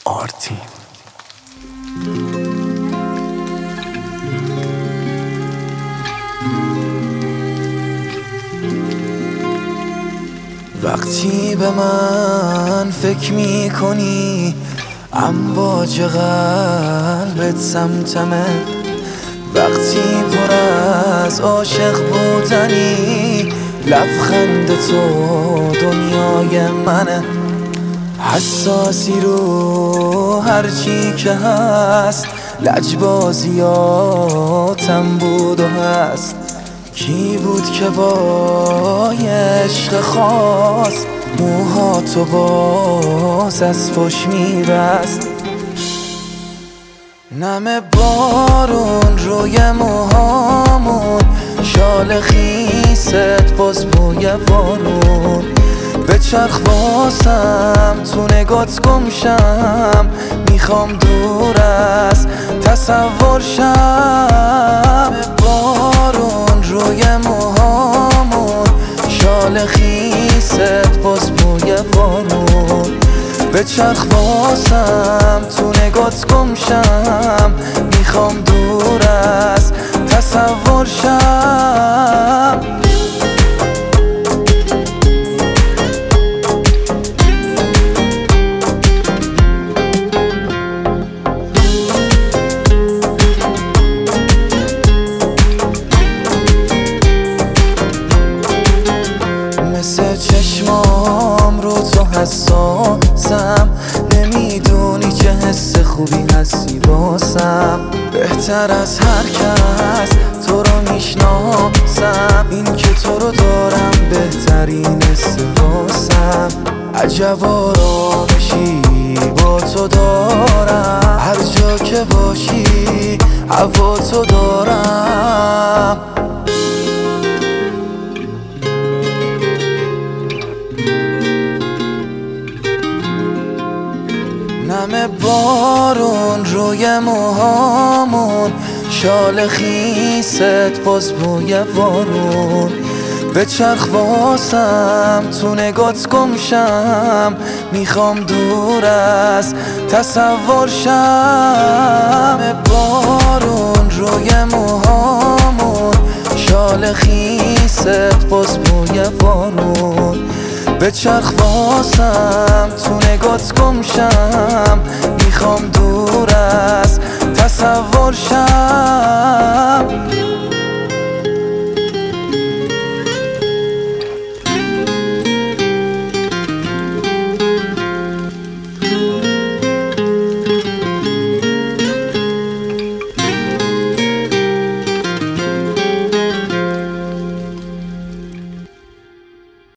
آرتین. وقتی به من فکر میکنی امواج قلبت سمتمه، وقتی پر از عاشق بودنی لبخند تو دنیای منه. حساسی رو هرچی که هست، لجبازیاتم بود و هست. کی بود که با عشق خاص موهاتو باز از پشت میبست؟ نم بارون روی موهامون، شال خیست باز بوی بارون. به چرخ واسم تو نگات گمشم، میخوام دور از تصور شم. بارون روی موهامون، شال خیست باز بوی بارون. به چرخ واسم تو نگات گمشم، میخوام دور از تصور شم. مثل چشمام رو تو حساسم، نمیدونی چه حس خوبی هستی واسم. بهتر از هر کس تو رو میشناسم، این که تو رو دارم بهترین حس واسم. عجب آرامشی با تو دارم، هر جا که باشی هوا تو دارم. نم بارون روی موهامون، شال خیست باز بوی بارون. به چرخ واسم تو نگات گمشم، میخوام دور از تصور شم. بارون روی موهامون، شال خیست باز بوی بارون. به چرخ واسم تو نگات گمشم، میخوام دور از تصور شم.